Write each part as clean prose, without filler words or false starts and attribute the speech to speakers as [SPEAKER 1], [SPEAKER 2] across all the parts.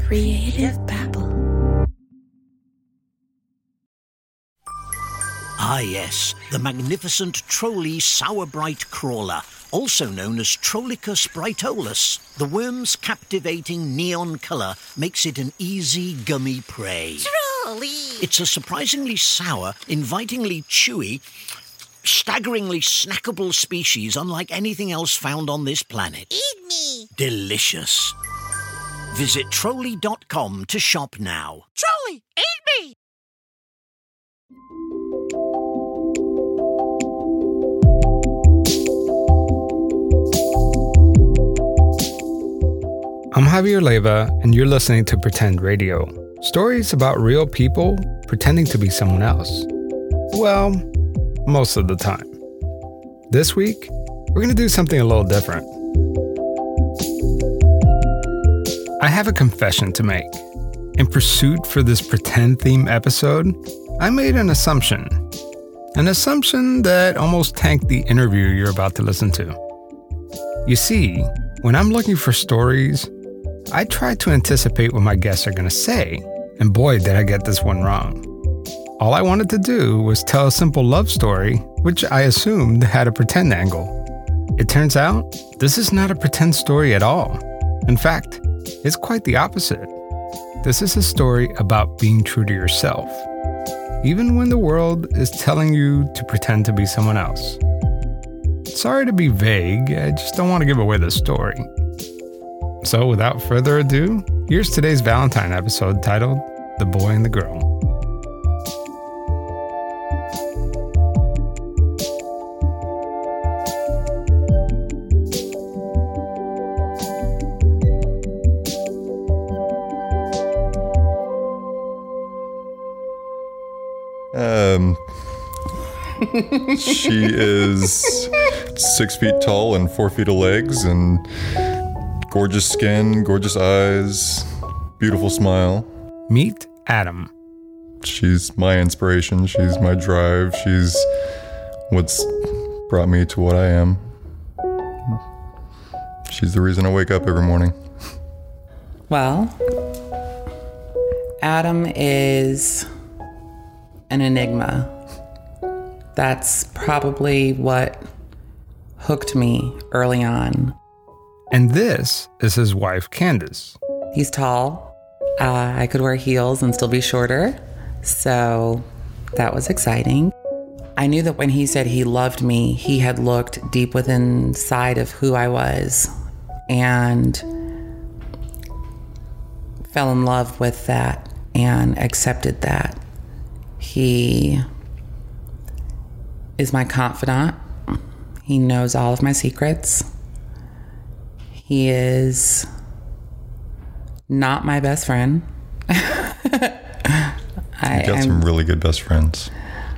[SPEAKER 1] Creative Babble.
[SPEAKER 2] Ah yes, the magnificent Trolley Sourbright Crawler, also known as Trollicus brightolus. The worm's captivating neon colour makes it an easy, gummy prey.
[SPEAKER 1] Trolley!
[SPEAKER 2] It's a surprisingly sour, invitingly chewy, staggeringly snackable species unlike anything else found on this planet.
[SPEAKER 1] Eat me!
[SPEAKER 2] Delicious. Visit Trolley.com to shop now.
[SPEAKER 1] Trolley, eat me!
[SPEAKER 3] I'm Javier Leyva, and you're listening to Pretend Radio. Stories about real people pretending to be someone else. Well, most of the time. This week, we're going to do something a little different. I have a confession to make. In pursuit for this pretend theme episode, I made an assumption. An assumption that almost tanked the interview you're about to listen to. You see, when I'm looking for stories, I try to anticipate what my guests are going to say, and boy, did I get this one wrong. All I wanted to do was tell a simple love story, which I assumed had a pretend angle. It turns out, this is not a pretend story at all. In fact, it's quite the opposite. This is a story about being true to yourself, even when the world is telling you to pretend to be someone else. Sorry to be vague, I just don't want to give away the story. So without further ado, here's today's Valentine episode titled The Boy and the Girl.
[SPEAKER 4] She is 6 feet tall and 4 feet of legs and gorgeous skin, gorgeous eyes, beautiful smile.
[SPEAKER 3] Meet Adam.
[SPEAKER 4] She's my inspiration. She's my drive. She's what's brought me to what I am. She's the reason I wake up every morning.
[SPEAKER 5] Well, Adam is an enigma. That's probably what hooked me early on.
[SPEAKER 3] And this is his wife, Candace.
[SPEAKER 5] He's tall. I could wear heels and still be shorter. So that was exciting. I knew that when he said he loved me, he had looked deep within inside of who I was and fell in love with that and accepted that. He is my confidant. He knows all of my secrets. He is not my best friend.
[SPEAKER 4] You got some really good best friends.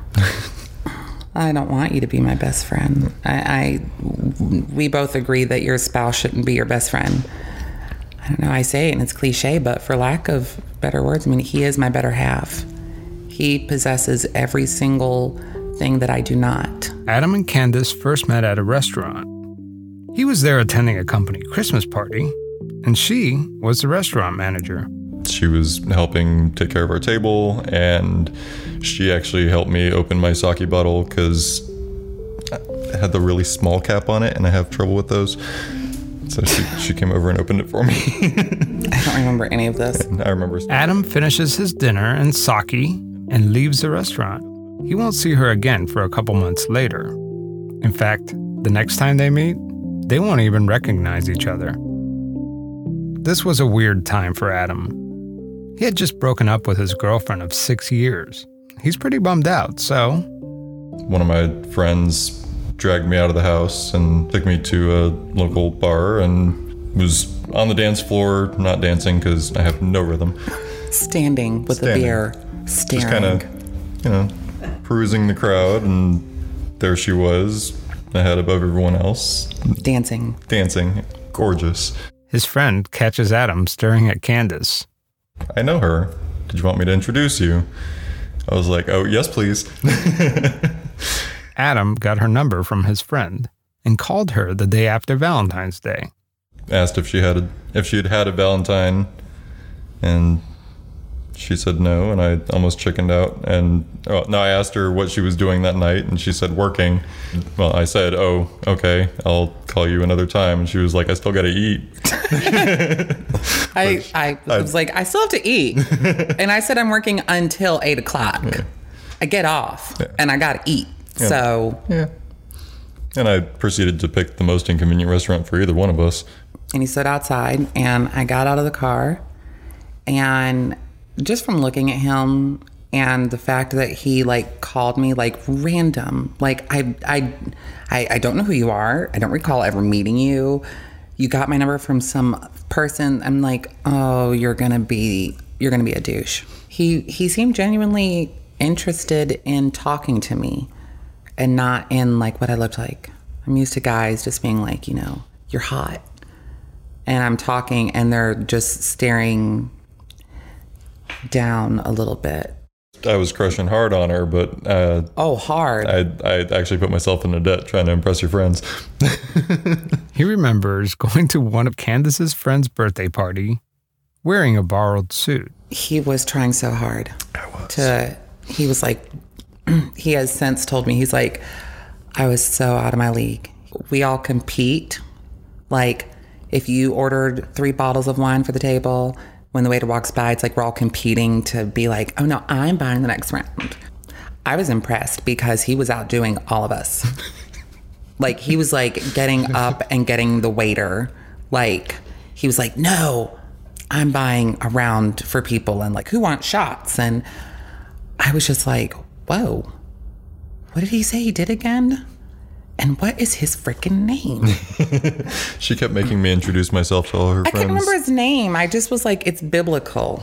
[SPEAKER 5] I don't want you to be my best friend. We both agree that your spouse shouldn't be your best friend. I don't know, I say it and it's cliche, but for lack of better words, I mean, he is my better half. He possesses every single thing that I do not.
[SPEAKER 3] Adam and Candace first met at a restaurant. He was there attending a company Christmas party, and she was the restaurant manager.
[SPEAKER 4] She was helping take care of our table, and she actually helped me open my sake bottle because it had the really small cap on it, and I have trouble with those. So she came over and opened it for me.
[SPEAKER 5] I don't remember any of this.
[SPEAKER 4] I remember.
[SPEAKER 3] Adam finishes his dinner and sake and leaves the restaurant. He won't see her again for a couple months later. In fact, the next time they meet, they won't even recognize each other. This was a weird time for Adam. He had just broken up with his girlfriend of 6 years. He's pretty bummed out, so...
[SPEAKER 4] One of my friends dragged me out of the house and took me to a local bar and was on the dance floor, not dancing because I have no rhythm.
[SPEAKER 5] Standing with a beer, staring.
[SPEAKER 4] Just kind of, perusing the crowd, and there she was, ahead above everyone else.
[SPEAKER 5] Dancing.
[SPEAKER 4] Gorgeous.
[SPEAKER 3] His friend catches Adam staring at Candace.
[SPEAKER 4] I know her. Did you want me to introduce you? I was like, oh, yes, please.
[SPEAKER 3] Adam got her number from his friend and called her the day after Valentine's Day.
[SPEAKER 4] Asked if she had had a Valentine And she said no, and I almost chickened out. And I asked her what she was doing that night, and she said working. Well, I said, oh, okay, I'll call you another time. And she was like, I still got to eat.
[SPEAKER 5] I was like, I still have to eat. And I said, I'm working until 8 o'clock. Yeah. I get off and I got to eat. Yeah. So.
[SPEAKER 4] Yeah. And I proceeded to pick the most inconvenient restaurant for either one of us.
[SPEAKER 5] And he stood outside, and I got out of the car, and just from looking at him and the fact that he like called me like random, like I don't know who you are. I don't recall ever meeting you. You got my number from some person. I'm like, oh, you're gonna be a douche. He seemed genuinely interested in talking to me and not in like what I looked like. I'm used to guys just being like, you know, you're hot. And I'm talking and they're just staring down a little bit.
[SPEAKER 4] I was crushing hard on her, but
[SPEAKER 5] hard.
[SPEAKER 4] I actually put myself into debt trying to impress your friends.
[SPEAKER 3] He remembers going to one of Candace's friend's birthday party wearing a borrowed suit.
[SPEAKER 5] He was trying so hard. He was like, he has since told me, he's like, I was so out of my league. We all compete. Like, if you ordered 3 bottles of wine for the table, when the waiter walks by, it's like we're all competing to be like, oh no, I'm buying the next round. I was impressed because he was outdoing all of us. Like, he was like getting up and getting the waiter. Like, he was like, no, I'm buying a round for people, and like, who wants shots? And I was just like, whoa, what did he say he did again? And what is his freaking name?
[SPEAKER 4] She kept making me introduce myself to all her friends.
[SPEAKER 5] I couldn't remember his name. I just was like, it's biblical.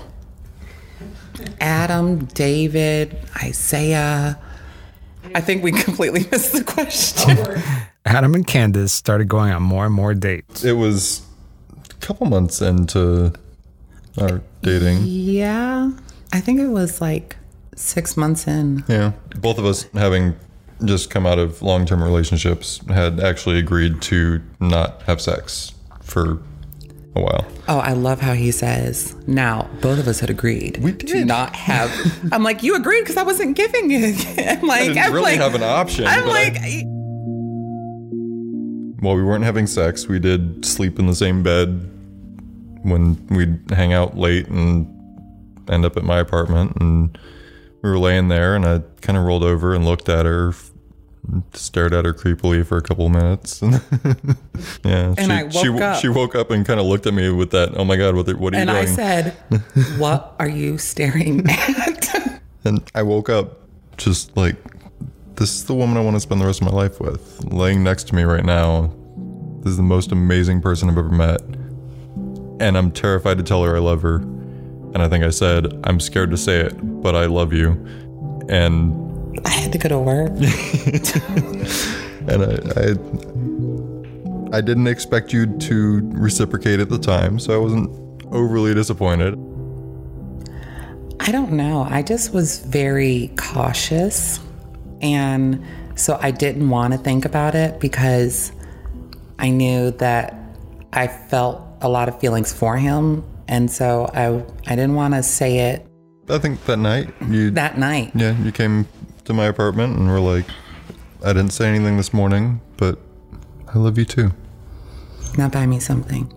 [SPEAKER 5] Adam, David, Isaiah. I think we completely missed the question.
[SPEAKER 3] Adam and Candace started going on more and more dates.
[SPEAKER 4] It was a couple months into our dating.
[SPEAKER 5] Yeah. I think it was like 6 months in.
[SPEAKER 4] Yeah. Both of us, having just come out of long-term relationships, had actually agreed to not have sex for a while.
[SPEAKER 5] Oh, I love how he says, now, both of us had agreed to not have. I'm like, you agreed because I wasn't giving it.
[SPEAKER 4] I didn't really have an option.
[SPEAKER 5] I'm like...
[SPEAKER 4] While we weren't having sex, we did sleep in the same bed when we'd hang out late and end up at my apartment, and we were laying there, and I kind of rolled over and looked at her, stared at her creepily for a couple of minutes. Yeah,
[SPEAKER 5] and I woke up.
[SPEAKER 4] She woke up and kind of looked at me with that, oh my God, what are you doing?
[SPEAKER 5] And I said, what are you staring at?
[SPEAKER 4] And I woke up just like, this is the woman I want to spend the rest of my life with. Laying next to me right now. This is the most amazing person I've ever met. And I'm terrified to tell her I love her. And I think I said, I'm scared to say it, but I love you. And
[SPEAKER 5] I had to go to work.
[SPEAKER 4] And I didn't expect you to reciprocate at the time, so I wasn't overly disappointed.
[SPEAKER 5] I don't know. I just was very cautious. And so I didn't want to think about it because I knew that I felt a lot of feelings for him. And so I didn't want to say it.
[SPEAKER 4] I think that night.
[SPEAKER 5] Yeah,
[SPEAKER 4] you came to my apartment and were like, I didn't say anything this morning, but I love you too.
[SPEAKER 5] Now buy me something.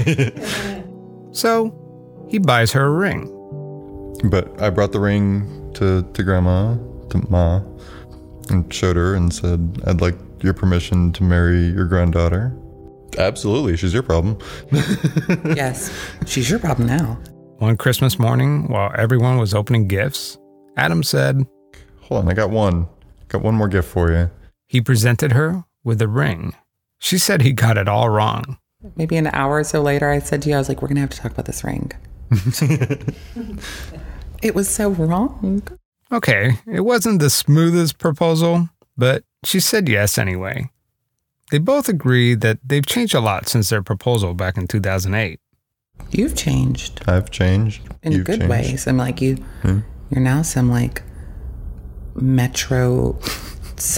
[SPEAKER 3] So he buys her a ring.
[SPEAKER 4] But I brought the ring to Grandma, to Ma, and showed her and said, I'd like your permission to marry your granddaughter. Absolutely, she's your problem.
[SPEAKER 5] Yes, she's your problem now.
[SPEAKER 3] One Christmas morning, while everyone was opening gifts, Adam said,
[SPEAKER 4] hold on, I got one more gift for you.
[SPEAKER 3] He presented her with a ring. She said he got it all wrong.
[SPEAKER 5] Maybe an hour or so later, I said to you, I was like, we're going to have to talk about this ring. It was so wrong.
[SPEAKER 3] Okay, it wasn't the smoothest proposal, but she said yes anyway. They both agree that they've changed a lot since their proposal back in 2008.
[SPEAKER 5] You've changed.
[SPEAKER 4] I've changed.
[SPEAKER 5] In good ways. I'm like, you're now some like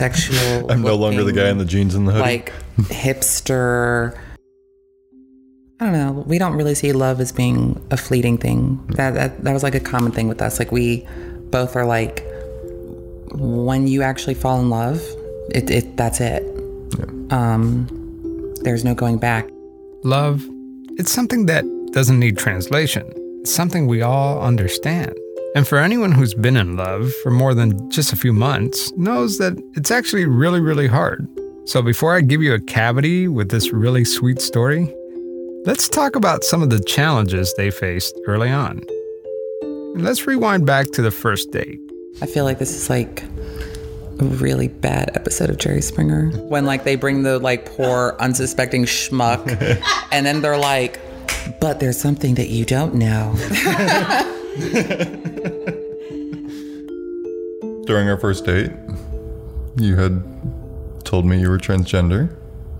[SPEAKER 5] metrosexual.
[SPEAKER 4] I'm no longer the guy in the jeans and the hoodie.
[SPEAKER 5] Like hipster. I don't know. We don't really see love as being a fleeting thing. That was like a common thing with us. Like we both are like, when you actually fall in love, that's it. Yeah. There's no going back.
[SPEAKER 3] Love, it's something that doesn't need translation. It's something we all understand. And for anyone who's been in love for more than just a few months knows that it's actually really, really hard. So before I give you a cavity with this really sweet story, let's talk about some of the challenges they faced early on. And let's rewind back to the first date.
[SPEAKER 5] I feel like this is like a really bad episode of Jerry Springer. When like they bring the like poor unsuspecting schmuck and then they're like, but there's something that you don't know.
[SPEAKER 4] During our first date, you had told me you were transgender.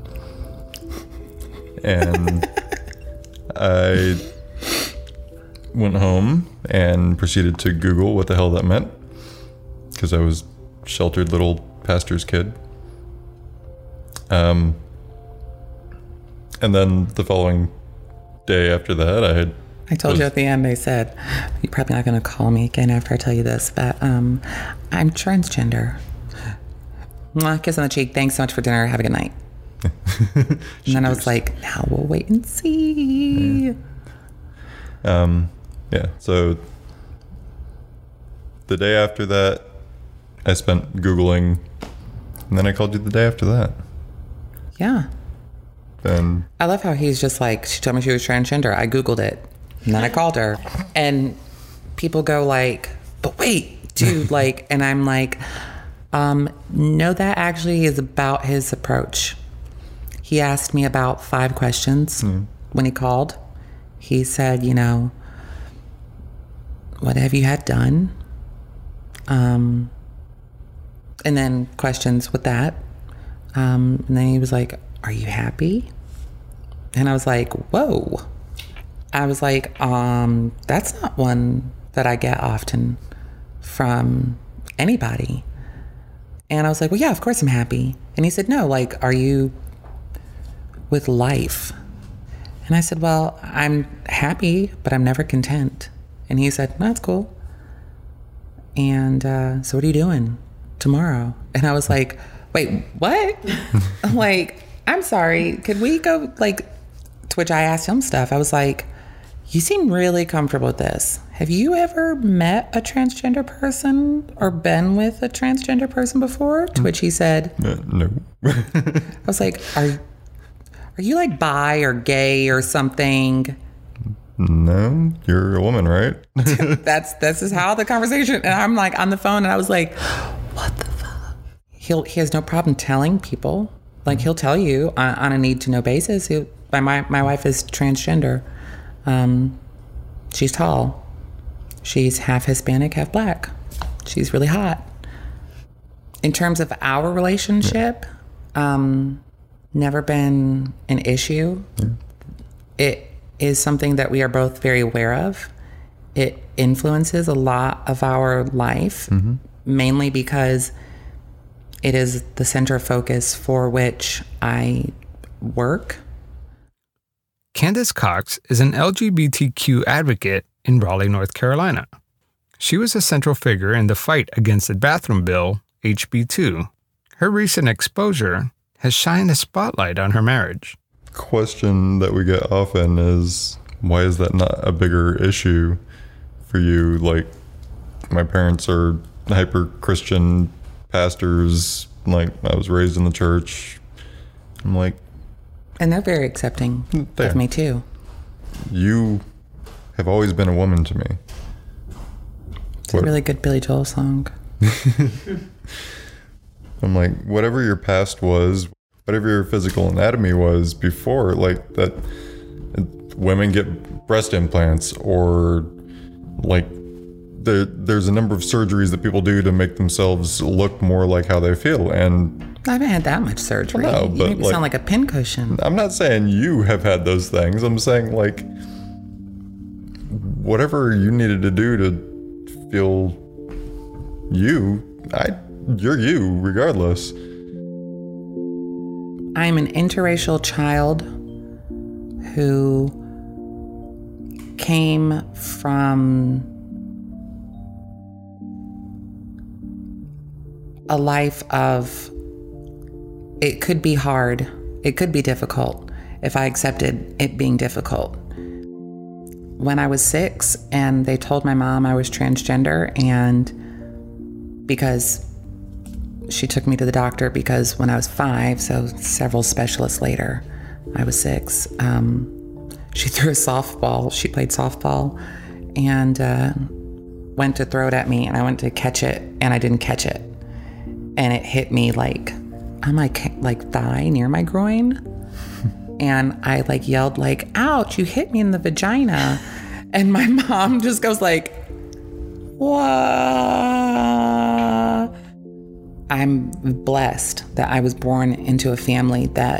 [SPEAKER 4] And I went home and proceeded to Google what the hell that meant, because I was a sheltered little pastor's kid. And then the following day after that,
[SPEAKER 5] I told you at the end, they said, you're probably not going to call me again after I tell you this, but I'm transgender. Mwah, kiss on the cheek. Thanks so much for dinner. Have a good night. And then I was like, now we'll wait and see.
[SPEAKER 4] Yeah. So the day after that, I spent Googling, and then I called you the day after that.
[SPEAKER 5] Yeah.
[SPEAKER 4] And
[SPEAKER 5] I love how he's just like, she told me she was transgender. I Googled it. And then I called her. And people go like, but wait, dude, like, and I'm like, no, that actually is about his approach. He asked me about 5 questions when he called. He said, you know, what have you had done? And then questions with that. And then he was like, are you happy? And I was like, whoa. I was like, that's not one that I get often from anybody. And I was like, well, yeah, of course I'm happy. And he said, no, like, are you with life? And I said, well, I'm happy, but I'm never content. And he said, no, that's cool. And so what are you doing tomorrow? And I was like, wait, what? Like, I'm sorry, could we go, like, to which I asked him stuff. I was like, you seem really comfortable with this. Have you ever met a transgender person or been with a transgender person before? To which he said,
[SPEAKER 4] no.
[SPEAKER 5] I was like, are you like bi or gay or something?
[SPEAKER 4] No, you're a woman, right?
[SPEAKER 5] This is how the conversation, and I'm like on the phone and I was like, what the fuck? He has no problem telling people. Like he'll tell you on a need to know basis. My wife is transgender. She's tall. She's half Hispanic, half black. She's really hot. In terms of our relationship, never been an issue. It is something that we are both very aware of. It influences a lot of our life, mainly because it is the center of focus for which I work.
[SPEAKER 3] Candace Cox is an LGBTQ advocate in Raleigh, North Carolina. She was a central figure in the fight against the bathroom bill, HB 2. Her recent exposure has shined a spotlight on her marriage.
[SPEAKER 4] Question that we get often is, why is that not a bigger issue for you? Like, my parents are hyper-Christian pastors. Like, I was raised in the church. I'm like...
[SPEAKER 5] And they're very accepting of me, too.
[SPEAKER 4] You have always been a woman to me.
[SPEAKER 5] It's a really good Billy Joel song.
[SPEAKER 4] I'm like, whatever your past was, whatever your physical anatomy was before, like that, women get breast implants, or like there's a number of surgeries that people do to make themselves look more like how they feel. And
[SPEAKER 5] I haven't had that much surgery.
[SPEAKER 4] No,
[SPEAKER 5] you make me sound like a pincushion.
[SPEAKER 4] I'm not saying you have had those things. I'm saying, like, whatever you needed to do to feel you, you're you regardless.
[SPEAKER 5] I'm an interracial child who came from a life of, it could be hard, it could be difficult if I accepted it being difficult. When I was 6 and they told my mom I was transgender, and because she took me to the doctor, because when I was 5, so several specialists later, I was 6, she threw a softball. She played softball and went to throw it at me, and I went to catch it, and I didn't catch it. And it hit me like on my thigh near my groin. And I yelled ouch, you hit me in the vagina. And my mom just goes what? I'm blessed that I was born into a family that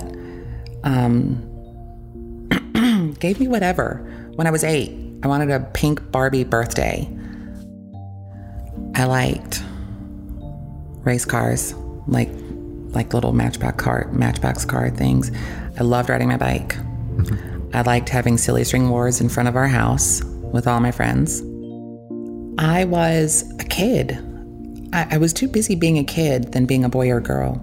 [SPEAKER 5] gave me whatever. When I was 8, I wanted a pink Barbie birthday. I liked race cars, like little matchbox car things. I loved riding my bike. I liked having silly string wars in front of our house with all my friends. I was a kid. I was too busy being a kid than being a boy or girl.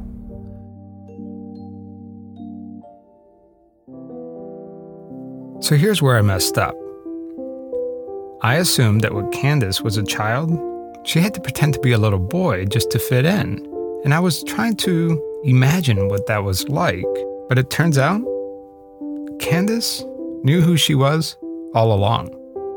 [SPEAKER 3] So here's where I messed up. I assumed that when Candace was a child, she had to pretend to be a little boy just to fit in. And I was trying to imagine what that was like. But it turns out, Candace knew who she was all along.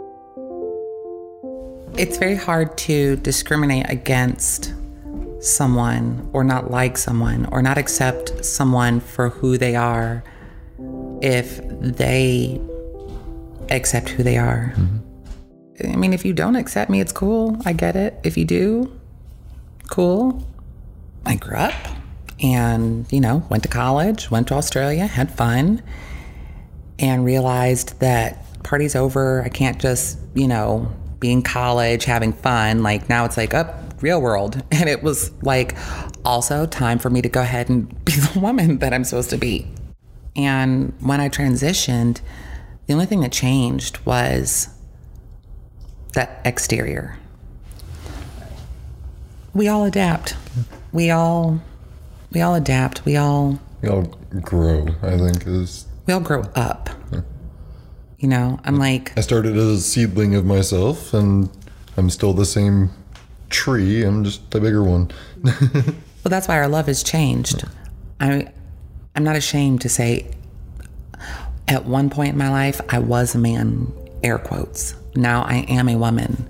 [SPEAKER 5] It's very hard to discriminate against someone or not like someone or not accept someone for who they are if they accept who they are. Mm-hmm. I mean, if you don't accept me, it's cool. I get it. If you do, cool. I grew up and, went to college, went to Australia, had fun, and realized that party's over. I can't just, be in college, having fun. Now it's real world. And it was also time for me to go ahead and be the woman that I'm supposed to be. And when I transitioned, the only thing that changed was that exterior. We all adapt. We all adapt. We all
[SPEAKER 4] grow, I think is.
[SPEAKER 5] We all grow up. I'm
[SPEAKER 4] I started as a seedling of myself, and I'm still the same tree. I'm just a bigger one.
[SPEAKER 5] Well, that's why our love has changed. I'm not ashamed to say at one point in my life, I was a man, air quotes. Now I am a woman.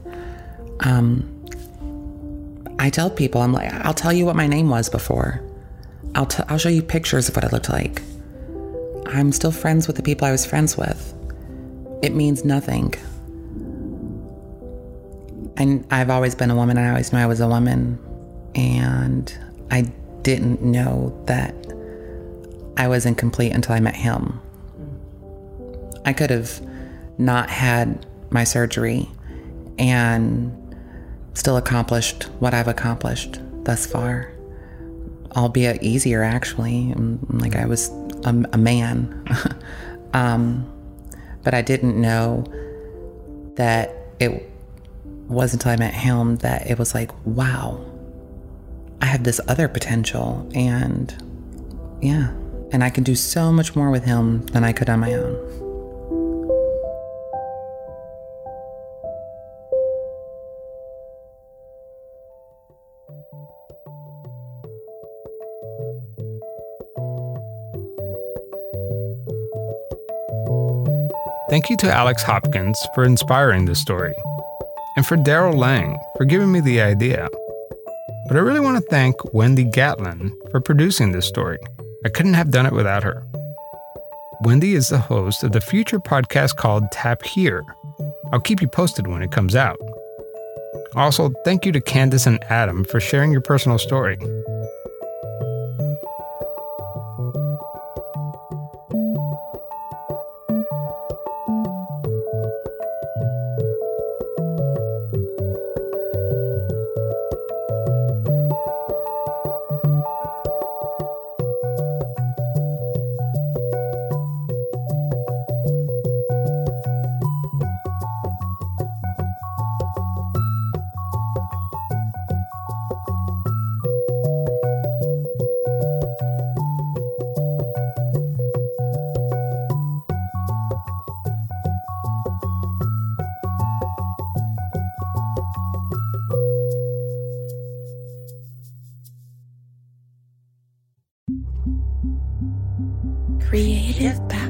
[SPEAKER 5] I tell people, I'll tell you what my name was before. I'll show you pictures of what I looked like. I'm still friends with the people I was friends with. It means nothing. And I've always been a woman. I always knew I was a woman. And I didn't know that I was incomplete until I met him. I could have not had my surgery and still accomplished what I've accomplished thus far. Albeit easier, actually. I was a man. But I didn't know that it wasn't until I met him that it was wow, I have this other potential, and and I can do so much more with him than I could on my own.
[SPEAKER 3] Thank you to Alex Hopkins for inspiring this story, and for Daryl Lang for giving me the idea. But I really want to thank Wendy Gatlin for producing this story. I couldn't have done it without her. Wendy is the host of the future podcast called Tap Here. I'll keep you posted when it comes out. Also, thank you to Candace and Adam for sharing your personal story.
[SPEAKER 1] Creative Babble.